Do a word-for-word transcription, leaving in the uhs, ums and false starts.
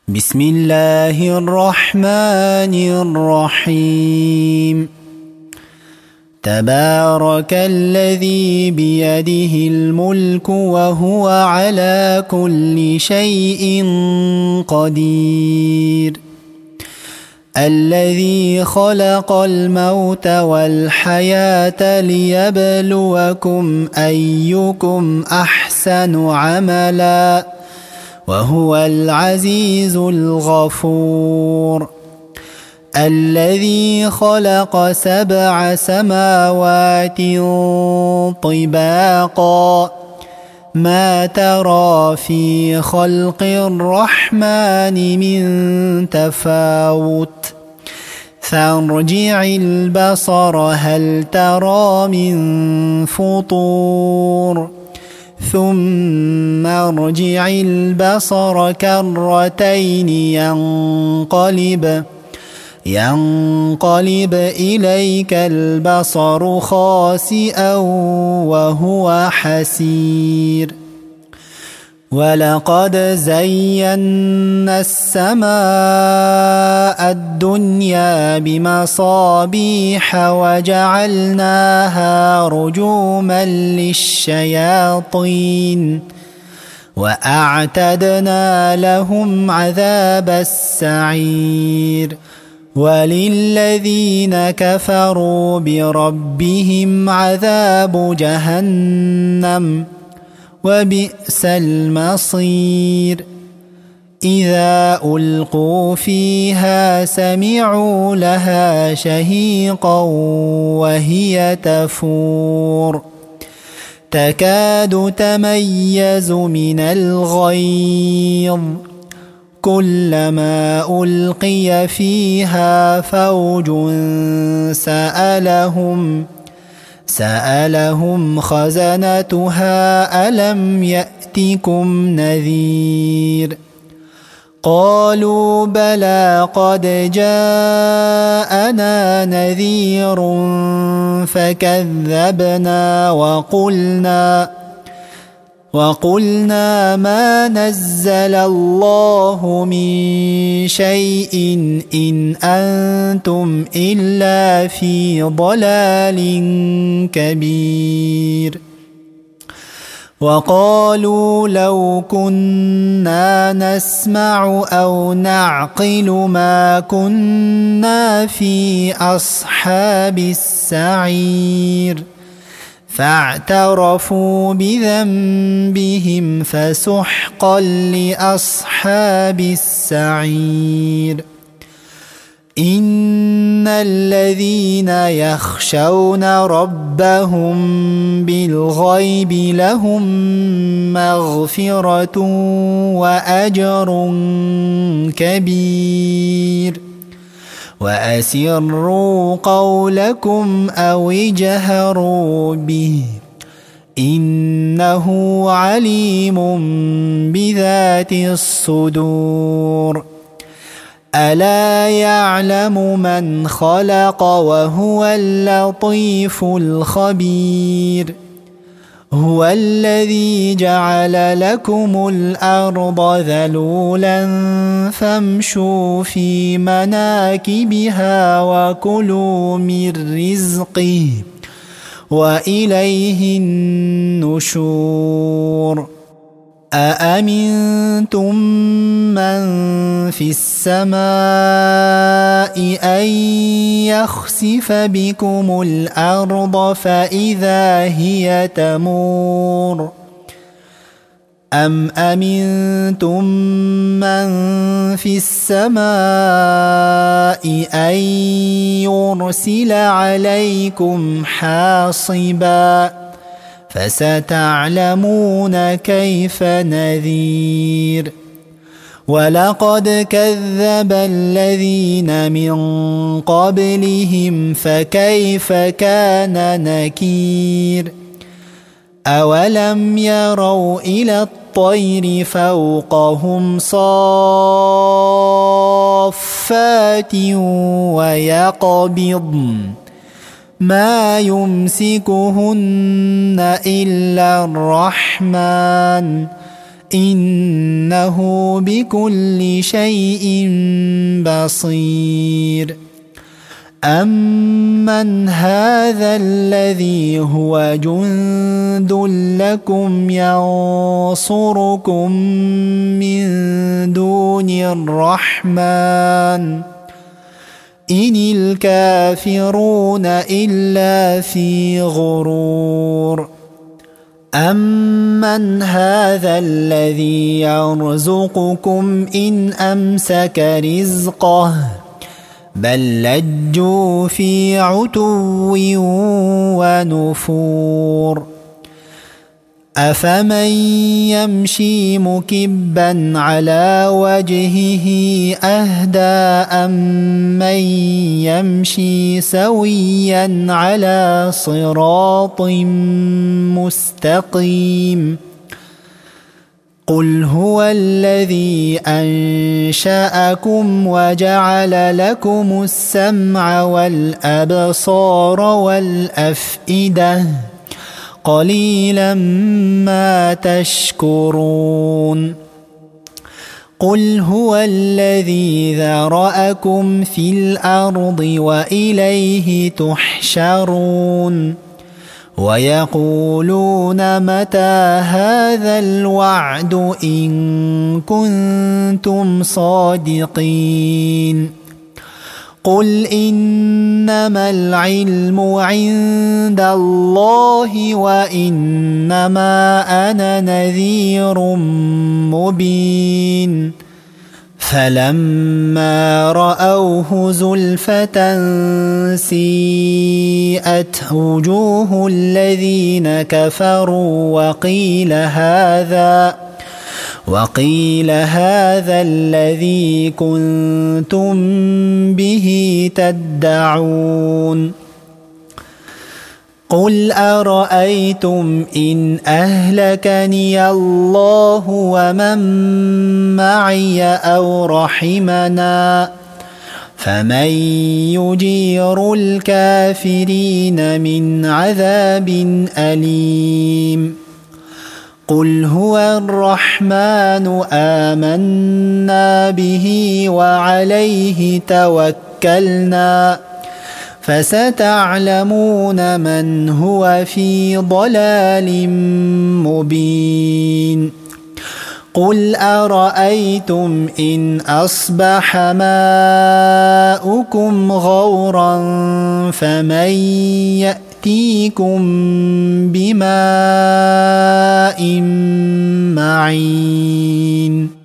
بسم الله الرحمن الرحيم. تبارك الذي بيده الملك وهو على كل شيء قدير. الذي خلق الموت والحياة ليبلوكم أيكم أحسن عملا وهو العزيز الغفور. الذي خلق سبع سماوات طباقا ما ترى في خلق الرحمن من تفاوت فارجع البصر هل ترى من فطور ثم ارجع البصر كرتين ينقلب ينقلب إليك البصر خاسئا وهو حسير. ولقد زينا السماء الدنيا بمصابيح وجعلناها رجوما للشياطين وأعتدنا لهم عذاب السعير. وللذين كفروا بربهم عذاب جهنم وبئس المصير. إذا ألقوا فيها سمعوا لها شهيقا وهي تفور تكاد تميز من الغيظ كلما ألقي فيها فوج سألهم سألهم خزنتها ألم يأتكم نذير قالوا بلى قد جاءنا نذير فكذبنا وقلنا وقلنا ما نزل الله من شيء إن أنتم إلا في ضلال كبير. وقالوا لو كنا نسمع أو نعقل ما كنا في أصحاب السعير فاعترفوا بذنبهم فسحقا لأصحاب السعير. إن الذين يخشون ربهم بالغيب لهم مغفرة وأجر كبير. وأسروا قولكم أو اجهروا به إنه عليم بذات الصدور. ألا يعلم من خلق وهو اللطيف الخبير. هو الذي جعل لكم الأرض ذلولا فامشوا في مناكبها وكلوا من رزقه وإليه النشور. أأمنتم من في السماء أن يخسف بكم الأرض فإذا هي تمور أم أمنتم من في السماء أن يرسل عليكم حاصبا فستعلمون كيف نذير. ولقد كذب الذين من قبلهم فكيف كان نكير. أولم يروا إلى الطير فوقهم صافات ويقبضن ما يمسكهن إلا الرحمن إنه بكل شيء بصير. أمن هذا الذي هو جند لكم ينصركم من دون الرحمن إن الكافرون إلا في غرور. أمن هذا الذي يرزقكم إن أمسك رزقه بل لجوا في عتو ونفور. أفمن يمشي مكبا على وجهه أهدى أمن يمشي سويا على صراط مستقيم. قل هو الذي أنشأكم وجعل لكم السمع والأبصار والأفئدة قليلا ما تشكرون. قل هو الذي ذرأكم في الأرض وإليه تحشرون. ويقولون متى هذا الوعد إن كنتم صادقين. قل إنما العلم عند الله وإنما أنا نذير مبين. فلما رأوه زلفة سيئت وجوه الذين كفروا وقيل هذا وقيل هذا الذي كنتم به تدعون. قل أرأيتم إن أهلكني الله ومن معي أو رحمنا فمن يجير الكافرين من عذاب أليم. قل هو الرحمن آمنا به وعليه توكلنا فستعلمون من هو في ضلال مبين. قل أرأيتم إن أصبح ماؤكم غورا فمن يأتيكم بماء معين.